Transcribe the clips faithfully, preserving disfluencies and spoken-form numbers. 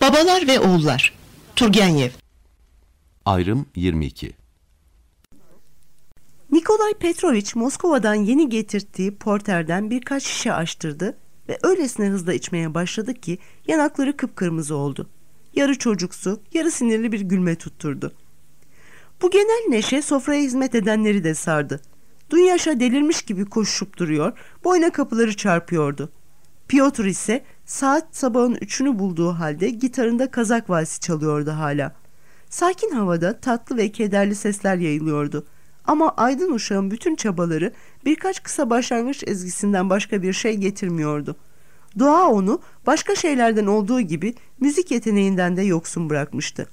Babalar ve Oğullar. Turgenev. Ayrım yirmi iki. Nikolay Petrovich Moskova'dan yeni getirdiği porterden birkaç şişe açtırdı ve öylesine hızla içmeye başladı ki yanakları kıpkırmızı oldu. Yarı çocuksu, yarı sinirli bir gülme tutturdu. Bu genel neşe sofraya hizmet edenleri de sardı. Dunyaşa delirmiş gibi koşup duruyor, boyna kapıları çarpıyordu. Piotr ise saat sabahın üçünü bulduğu halde gitarında Kazak valsi çalıyordu hala. Sakin havada tatlı ve kederli sesler yayılıyordu. Ama aydın uşağın bütün çabaları birkaç kısa başlangıç ezgisinden başka bir şey getirmiyordu. Doğa onu başka şeylerden olduğu gibi müzik yeteneğinden de yoksun bırakmıştı.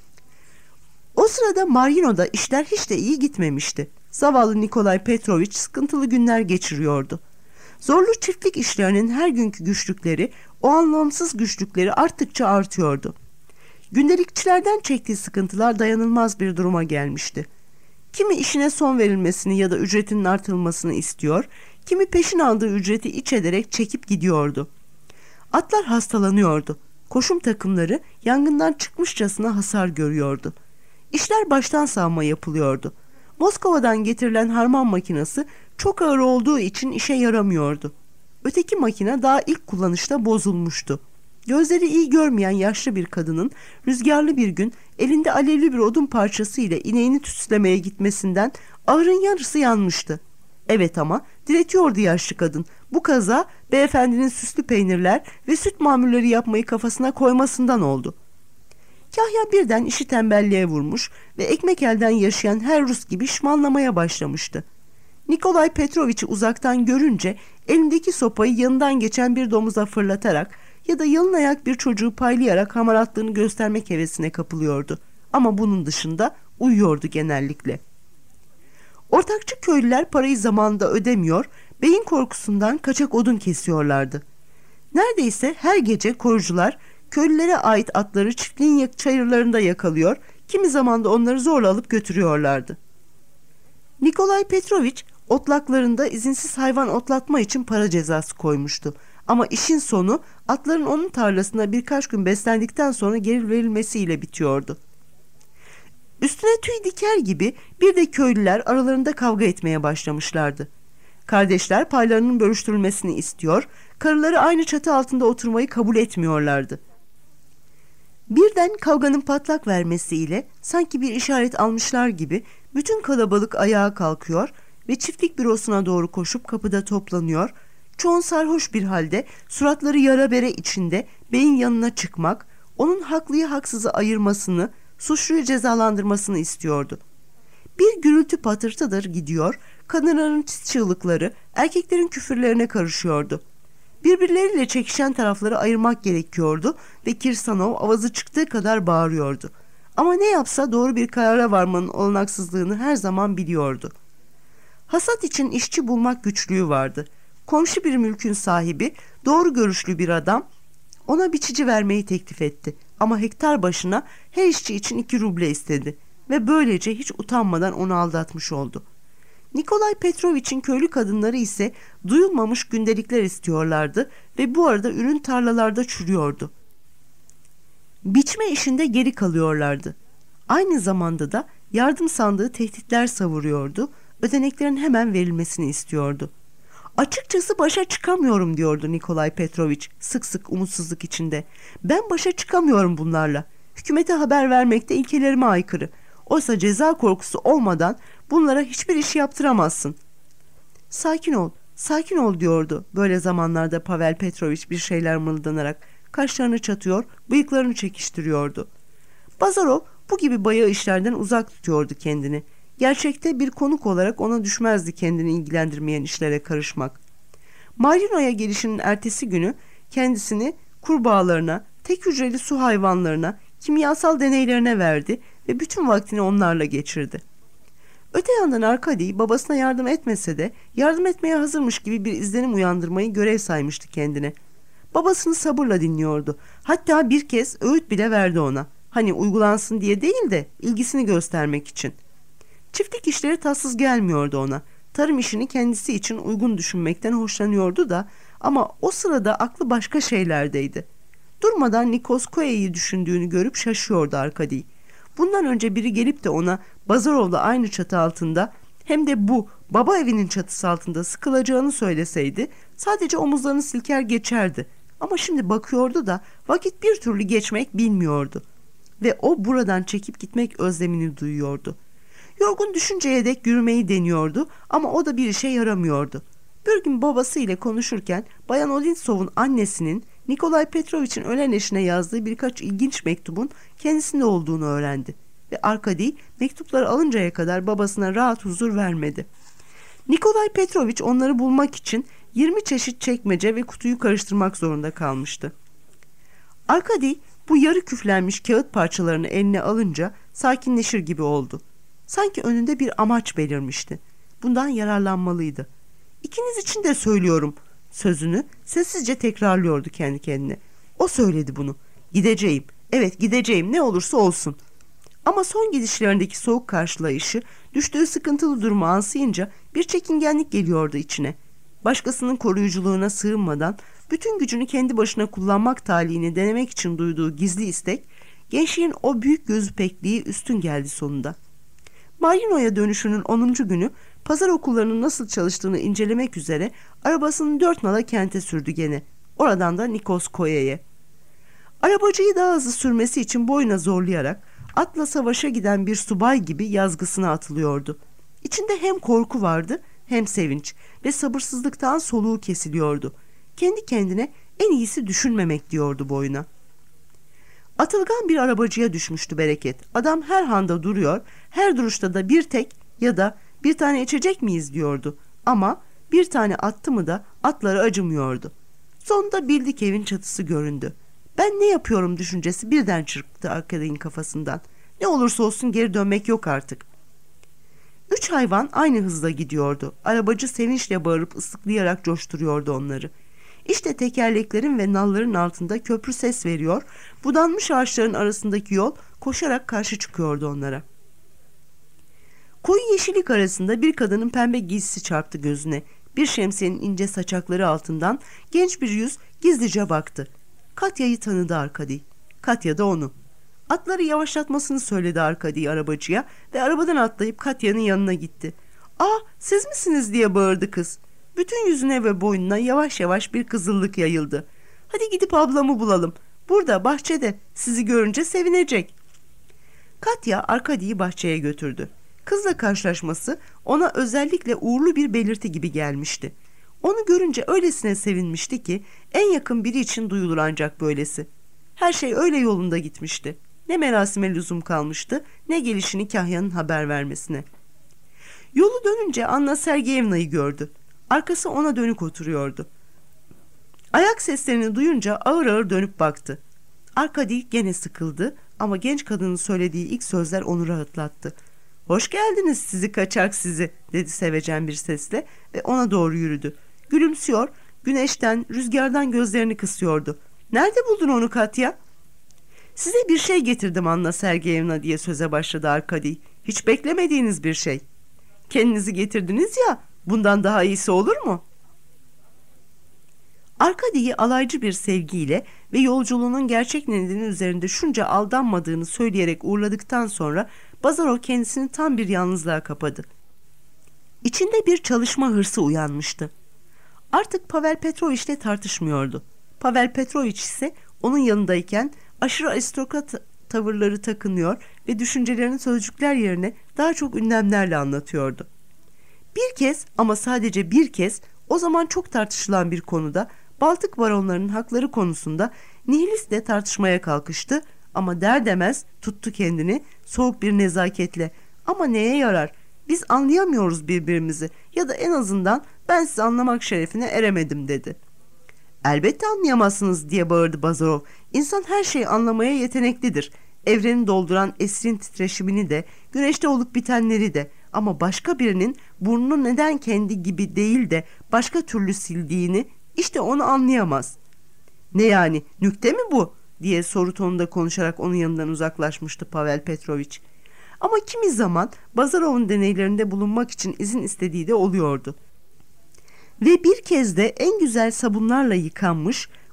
O sırada Marino'da işler hiç de iyi gitmemişti. Zavallı Nikolay Petrovich sıkıntılı günler geçiriyordu. Zorlu çiftlik işlerinin her günkü güçlükleri, o anlamsız güçlükleri arttıkça artıyordu. Gündelikçilerden çektiği sıkıntılar dayanılmaz bir duruma gelmişti. Kimi işine son verilmesini ya da ücretinin artırılmasını istiyor, kimi peşin aldığı ücreti iç ederek çekip gidiyordu. Atlar hastalanıyordu. Koşum takımları yangından çıkmışçasına hasar görüyordu. İşler baştan savma yapılıyordu. Moskova'dan getirilen harman makinesi çok ağır olduğu için işe yaramıyordu. Öteki makine daha ilk kullanışta bozulmuştu. Gözleri iyi görmeyen yaşlı bir kadının rüzgarlı bir gün elinde alevli bir odun parçası ile ineğini tütsülemeye gitmesinden ahırın yarısı yanmıştı. Evet, ama diretiyordu yaşlı kadın. Bu kaza beyefendinin süslü peynirler ve süt mamulleri yapmayı kafasına koymasından oldu. Kahya birden işi tembelliğe vurmuş ve ekmek elden yaşayan her Rus gibi şmanlamaya başlamıştı. Nikolay Petrovich'i uzaktan görünce elindeki sopayı yanından geçen bir domuza fırlatarak ya da yalın ayak bir çocuğu paylayarak hamaratlığını göstermek hevesine kapılıyordu. Ama bunun dışında uyuyordu genellikle. Ortakçı köylüler parayı zamanında ödemiyor, beyin korkusundan kaçak odun kesiyorlardı. Neredeyse her gece korucular köylülere ait atları çiftliğin çayırlarında yakalıyor, kimi zaman da onları zorla alıp götürüyorlardı. Nikolay Petrovich otlaklarında izinsiz hayvan otlatma için para cezası koymuştu. Ama işin sonu atların onun tarlasına birkaç gün beslendikten sonra geri verilmesiyle bitiyordu. Üstüne tüy diker gibi bir de köylüler aralarında kavga etmeye başlamışlardı. Kardeşler paylarının bölüştürülmesini istiyor, karıları aynı çatı altında oturmayı kabul etmiyorlardı. Birden kavganın patlak vermesiyle sanki bir işaret almışlar gibi bütün kalabalık ayağa kalkıyor ve çiftlik bürosuna doğru koşup kapıda toplanıyor. Çoğun sarhoş bir halde suratları yara bere içinde beyin yanına çıkmak, onun haklıyı haksızı ayırmasını, suçluyu cezalandırmasını istiyordu. Bir gürültü patırtıdır gidiyor, kadınların çığlıkları erkeklerin küfürlerine karışıyordu. Birbirleriyle çekişen tarafları ayırmak gerekiyordu ve Kirsanov avazı çıktığı kadar bağırıyordu. Ama ne yapsa doğru bir karara varmanın olanaksızlığını her zaman biliyordu. Hasat için işçi bulmak güçlüğü vardı. Komşu bir mülkün sahibi, doğru görüşlü bir adam ona biçici vermeyi teklif etti. Ama hektar başına her işçi için iki ruble istedi ve böylece hiç utanmadan onu aldatmış oldu. Nikolay Petrovich'in köylü kadınları ise duyulmamış gündelikler istiyorlardı ve bu arada ürün tarlalarda çürüyordu. Biçme işinde geri kalıyorlardı. Aynı zamanda da yardım sandığı tehditler savuruyordu, ödeneklerin hemen verilmesini istiyordu. Açıkçası başa çıkamıyorum diyordu Nikolay Petrovich sık sık umutsuzluk içinde. Ben başa çıkamıyorum bunlarla. Hükümete haber vermekte ilkelerime aykırı. Oysa ceza korkusu olmadan bunlara hiçbir iş yaptıramazsın. Sakin ol, sakin ol diyordu böyle zamanlarda Pavel Petrovich bir şeyler mırıldanarak. Kaşlarını çatıyor, bıyıklarını çekiştiriyordu. Bazarov bu gibi bayağı işlerden uzak tutuyordu kendini. Gerçekte bir konuk olarak ona düşmezdi kendini ilgilendirmeyen işlere karışmak. Marino'ya gelişinin ertesi günü kendisini kurbağalarına, tek hücreli su hayvanlarına, kimyasal deneylerine verdi ve bütün vaktini onlarla geçirdi. Öte yandan Arkady babasına yardım etmese de yardım etmeye hazırmış gibi bir izlenim uyandırmayı görev saymıştı kendine. Babasını sabırla dinliyordu. Hatta bir kez öğüt bile verdi ona. Hani uygulansın diye değil de ilgisini göstermek için. Çiftlik işleri tatsız gelmiyordu ona. Tarım işini kendisi için uygun düşünmekten hoşlanıyordu da ama o sırada aklı başka şeylerdeydi. Durmadan Nikoskoye'yi düşündüğünü görüp şaşıyordu Arkady. Bundan önce biri gelip de ona Bazarov'la aynı çatı altında hem de bu baba evinin çatısı altında sıkılacağını söyleseydi sadece omuzlarını silker geçerdi. Ama şimdi bakıyordu da vakit bir türlü geçmek bilmiyordu. Ve o buradan çekip gitmek özlemini duyuyordu. Yorgun düşünceye dek yürümeyi deniyordu ama o da bir işe yaramıyordu. Bir gün babası ile konuşurken Bayan Odintsov'un annesinin Nikolay Petrovich'in ölen eşine yazdığı birkaç ilginç mektubun kendisinde olduğunu öğrendi. Ve Arkady mektupları alıncaya kadar babasına rahat huzur vermedi. Nikolay Petrovich onları bulmak için yirmi çeşit çekmece ve kutuyu karıştırmak zorunda kalmıştı. Arkady bu yarı küflenmiş kağıt parçalarını eline alınca sakinleşir gibi oldu. Sanki önünde bir amaç belirmişti. Bundan yararlanmalıydı. İkiniz için de söylüyorum sözünü sessizce tekrarlıyordu kendi kendine. O söyledi bunu. Gideceğim. Evet gideceğim ne olursa olsun. Ama son gidişlerindeki soğuk karşılayışı düştüğü sıkıntılı durumu ansayınca bir çekingenlik geliyordu içine. Başkasının koruyuculuğuna sığınmadan bütün gücünü kendi başına kullanmak talihini denemek için duyduğu gizli istek gençliğin o büyük gözü pekliği üstün geldi sonunda. Marino'ya dönüşünün onuncu günü pazar okullarının nasıl çalıştığını incelemek üzere arabasını dört nala kente sürdü gene. Oradan da Nikoskoye'ye. Arabacıyı daha hızlı sürmesi için boyuna zorlayarak atla savaşa giden bir subay gibi yazgısına atılıyordu. İçinde hem korku vardı hem sevinç ve sabırsızlıktan soluğu kesiliyordu. Kendi kendine en iyisi düşünmemek diyordu boyuna. Atılgan bir arabacıya düşmüştü Bereket. Adam her handa duruyor, her duruşta da bir tek ya da bir tane içecek miyiz diyordu. Ama bir tane attı mı da atları acımıyordu. Sonunda bildik evin çatısı göründü. Ben ne yapıyorum düşüncesi birden çırptı Arkady'nin kafasından. Ne olursa olsun geri dönmek yok artık. Üç hayvan aynı hızla gidiyordu. Arabacı sevinçle bağırıp ıslıklayarak coşturuyordu onları. İşte tekerleklerin ve nalların altında köprü ses veriyor, budanmış ağaçların arasındaki yol koşarak karşı çıkıyordu onlara. Koyu yeşillik arasında bir kadının pembe giysisi çarptı gözüne. Bir şemsiyenin ince saçakları altından genç bir yüz gizlice baktı. Katya'yı tanıdı Arkady. Katya da onu. Atları yavaşlatmasını söyledi Arkady arabacıya ve arabadan atlayıp Katya'nın yanına gitti. "Aa, siz misiniz?" diye bağırdı kız. Bütün yüzüne ve boynuna yavaş yavaş bir kızıllık yayıldı. "Hadi gidip ablamı bulalım. Burada bahçede, sizi görünce sevinecek." Katya Arkady'yi bahçeye götürdü. Kızla karşılaşması ona özellikle uğurlu bir belirti gibi gelmişti. Onu görünce öylesine sevinmişti ki en yakın biri için duyulur ancak böylesi. Her şey öyle yolunda gitmişti. Ne merasime lüzum kalmıştı, ne gelişini Kahya'nın haber vermesine. Yolu dönünce Anna Sergeyevna'yı gördü. Arkası ona dönük oturuyordu. Ayak seslerini duyunca ağır ağır dönüp baktı. Arkady gene sıkıldı ama genç kadının söylediği ilk sözler onu rahatlattı. "Hoş geldiniz sizi kaçak sizi," dedi sevecen bir sesle ve ona doğru yürüdü. Gülümsüyor, güneşten, rüzgardan gözlerini kısıyordu. "Nerede buldun onu Katya?" "Size bir şey getirdim Anna Sergeyevna," diye söze başladı Arkady. "Hiç beklemediğiniz bir şey." "Kendinizi getirdiniz ya, bundan daha iyisi olur mu?" Arkady'yi alaycı bir sevgiyle ve yolculuğunun gerçek nedeni üzerinde şunca aldanmadığını söyleyerek uğurladıktan sonra Bazarov kendisini tam bir yalnızlığa kapadı. İçinde bir çalışma hırsı uyanmıştı. Artık Pavel Petrovich'le tartışmıyordu. Pavel Petrovich ise onun yanındayken aşırı aristokrat tavırları takınıyor ve düşüncelerini sözcükler yerine daha çok ünlemlerle anlatıyordu. Bir kez ama sadece bir kez o zaman çok tartışılan bir konuda Baltık baronlarının hakları konusunda nihilistle tartışmaya kalkıştı ama der demez tuttu kendini soğuk bir nezaketle. "Ama neye yarar? Biz anlayamıyoruz birbirimizi ya da en azından ben sizi anlamak şerefine eremedim," dedi. "Elbette anlayamazsınız," diye bağırdı Bazarov. "İnsan her şeyi anlamaya yeteneklidir. Evreni dolduran esrin titreşimini de, güneşte olup bitenleri de. Ama başka birinin burnunu neden kendi gibi değil de başka türlü sildiğini işte onu anlayamaz." "Ne yani, nükte mi bu?" diye soru tonunda konuşarak onun yanından uzaklaşmıştı Pavel Petrovich. Ama kimi zaman Bazarov'un deneylerinde bulunmak için izin istediği de oluyordu. Ve bir kez de en güzel sabunlarla yıkanmış,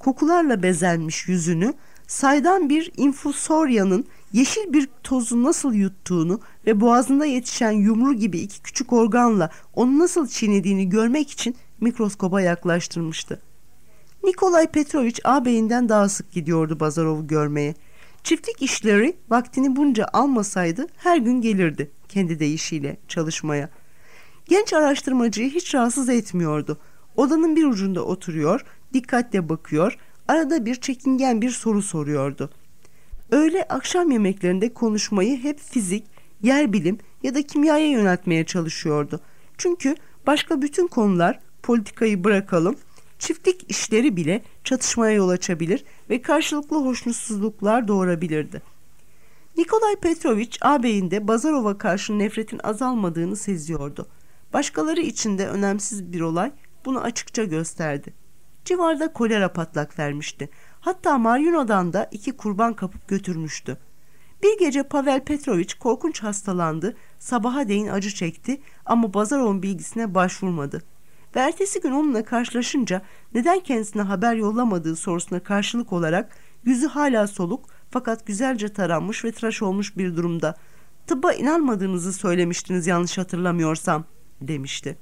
kokularla bezenmiş yüzünü, saydam bir infusoryanın yeşil bir tozu nasıl yuttuğunu ve boğazında yetişen yumru gibi iki küçük organla onu nasıl çiğnediğini görmek için mikroskoba yaklaştırmıştı. Nikolay Petrovich ağabeyinden daha sık gidiyordu Bazarov'u görmeye. Çiftlik işleri vaktini bunca almasaydı her gün gelirdi kendi deyişiyle çalışmaya. Genç araştırmacıyı hiç rahatsız etmiyordu. Odanın bir ucunda oturuyor, dikkatle bakıyor, arada bir çekingen bir soru soruyordu. Öğle akşam yemeklerinde konuşmayı hep fizik, yer bilim ya da kimyaya yöneltmeye çalışıyordu. Çünkü başka bütün konular, politikayı bırakalım, çiftlik işleri bile çatışmaya yol açabilir ve karşılıklı hoşnutsuzluklar doğurabilirdi. Nikolay Petrovich ağabeyinde Bazarov'a karşı nefretin azalmadığını seziyordu. Başkaları için de önemsiz bir olay bunu açıkça gösterdi. Civarda kolera patlak vermişti. Hatta Maryuno'dan da iki kurban kapıp götürmüştü. Bir gece Pavel Petrovich korkunç hastalandı, sabaha değin acı çekti ama Bazarov'un bilgisine başvurmadı. Ve ertesi gün onunla karşılaşınca neden kendisine haber yollamadığı sorusuna karşılık olarak yüzü hala soluk fakat güzelce taranmış ve tıraş olmuş bir durumda "Tıbba inanmadığınızı söylemiştiniz yanlış hatırlamıyorsam" demişti.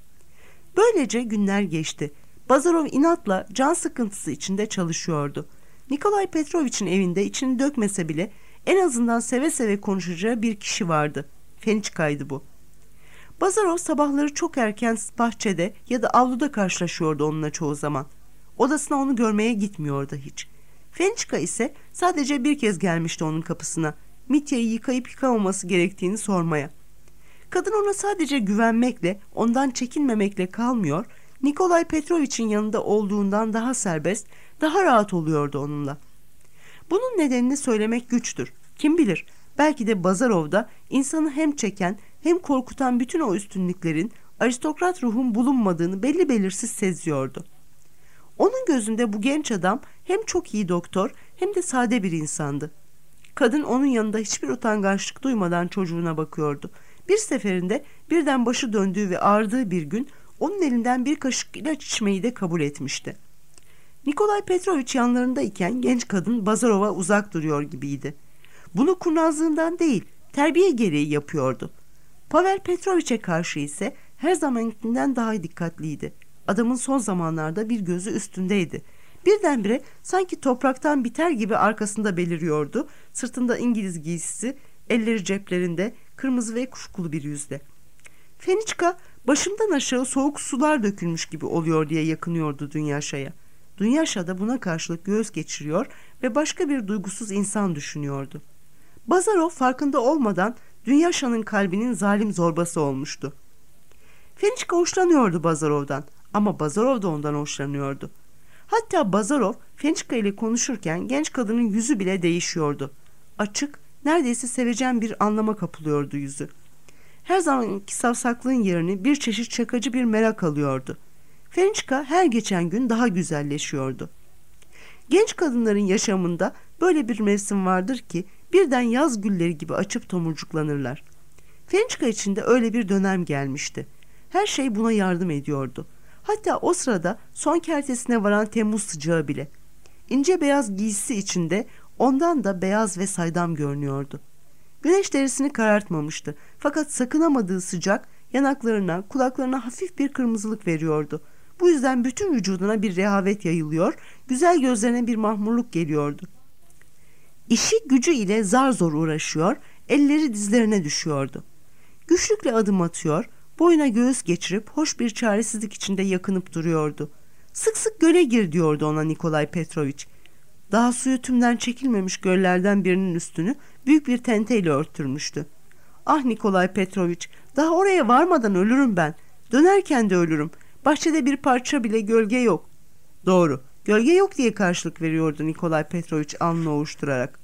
Böylece günler geçti. Bazarov inatla can sıkıntısı içinde çalışıyordu. Nikolay Petrovich'in evinde içini dökmese bile en azından seve seve konuşacağı bir kişi vardı. Feniçka'ydı bu. Bazarov sabahları çok erken bahçede ya da avluda karşılaşıyordu onunla çoğu zaman. Odasına onu görmeye gitmiyordu hiç. Feniçka ise sadece bir kez gelmişti onun kapısına. Mitya'yı yıkayıp yıkamaması gerektiğini sormaya. Kadın ona sadece güvenmekle, ondan çekinmemekle kalmıyor, Nikolay Petrovich'in yanında olduğundan daha serbest, daha rahat oluyordu onunla. Bunun nedenini söylemek güçtür. Kim bilir, belki de Bazarov'da insanı hem çeken hem korkutan bütün o üstünlüklerin, aristokrat ruhun bulunmadığını belli belirsiz seziyordu. Onun gözünde bu genç adam hem çok iyi doktor hem de sade bir insandı. Kadın onun yanında hiçbir utangaçlık duymadan çocuğuna bakıyordu. Bir seferinde birden başı döndüğü ve ağrıdığı bir gün onun elinden bir kaşık ilaç içmeyi de kabul etmişti. Nikolay Petrovich yanlarındayken genç kadın Bazarov'a uzak duruyor gibiydi. Bunu kurnazlığından değil, terbiye gereği yapıyordu. Pavel Petrovich'e karşı ise her zamankinden daha dikkatliydi. Adamın son zamanlarda bir gözü üstündeydi. Birdenbire sanki topraktan biter gibi arkasında beliriyordu. Sırtında İngiliz giysisi, elleri ceplerinde, kırmızı ve kuşkulu bir yüzle. Feniçka başımdan aşağı soğuk sular dökülmüş gibi oluyor diye yakınıyordu Dunyaşa'ya. Dunyaşa da buna karşılık göğüs geçiriyor ve başka bir duygusuz insan düşünüyordu. Bazarov farkında olmadan Dunyaşa'nın kalbinin zalim zorbası olmuştu. Feniçka hoşlanıyordu Bazarov'dan ama Bazarov da ondan hoşlanıyordu. Hatta Bazarov Feniçka ile konuşurken genç kadının yüzü bile değişiyordu. Açık, neredeyse sevecen bir anlama kapılıyordu yüzü. Her zamanki savsaklığın yerini bir çeşit şakacı bir merak alıyordu. Feniçka her geçen gün daha güzelleşiyordu. Genç kadınların yaşamında böyle bir mevsim vardır ki birden yaz gülleri gibi açıp tomurcuklanırlar. Feniçka için de öyle bir dönem gelmişti. Her şey buna yardım ediyordu. Hatta o sırada son kertesine varan Temmuz sıcağı bile. İnce beyaz giysisi içinde ondan da beyaz ve saydam görünüyordu. Güneş derisini karartmamıştı. Fakat sakınamadığı sıcak yanaklarına, kulaklarına hafif bir kırmızılık veriyordu. Bu yüzden bütün vücuduna bir rehavet yayılıyor, güzel gözlerine bir mahmurluk geliyordu. İşi gücü ile zar zor uğraşıyor, elleri dizlerine düşüyordu. Güçlükle adım atıyor, boyuna göğüs geçirip hoş bir çaresizlik içinde yakınıp duruyordu. Sık sık göle gir diyordu ona Nikolay Petrovich. Daha suyu tümden çekilmemiş göllerden birinin üstünü büyük bir tenteyle örttürmüştü. Ah Nikolay Petrovich, daha oraya varmadan ölürüm ben. Dönerken de ölürüm. Bahçede bir parça bile gölge yok. Doğru, gölge yok diye karşılık veriyordu Nikolay Petrovich alnını ovuşturarak.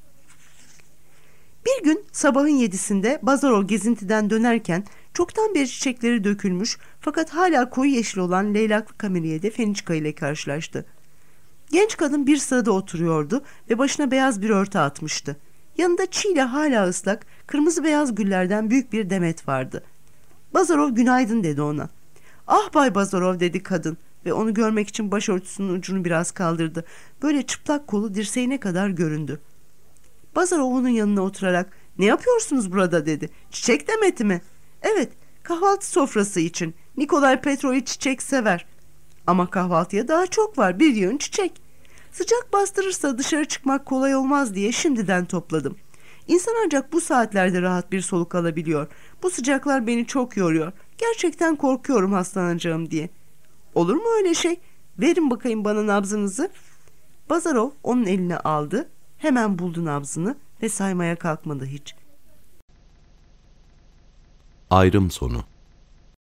Bir gün sabahın yedisinde Bazarov gezintiden dönerken çoktan beri çiçekleri dökülmüş fakat hala koyu yeşil olan leylaklı kameriyede Feniçka ile karşılaştı. Genç kadın bir sırada oturuyordu ve başına beyaz bir örtü atmıştı. Yanında çiğle hala ıslak, kırmızı beyaz güllerden büyük bir demet vardı. Bazarov günaydın dedi ona. Ah Bay Bazarov dedi kadın. ve onu görmek için başörtüsünün ucunu biraz kaldırdı. Böyle çıplak kolu dirseğine kadar göründü. Bazarov onun yanına oturarak "Ne yapıyorsunuz burada?" dedi. "Çiçek demeti mi?" "Evet, kahvaltı sofrası için. Nikolay Petrovich çiçek sever. Ama kahvaltıya daha çok var, bir yığın çiçek. Sıcak bastırırsa dışarı çıkmak kolay olmaz diye şimdiden topladım. İnsan ancak bu saatlerde rahat bir soluk alabiliyor. Bu sıcaklar beni çok yoruyor. Gerçekten korkuyorum hastalanacağım diye." "Olur mu öyle şey? Verin bakayım bana nabzınızı." Bazarov onun eline aldı, hemen buldu nabzını ve saymaya kalkmadı hiç. Ayrım sonu.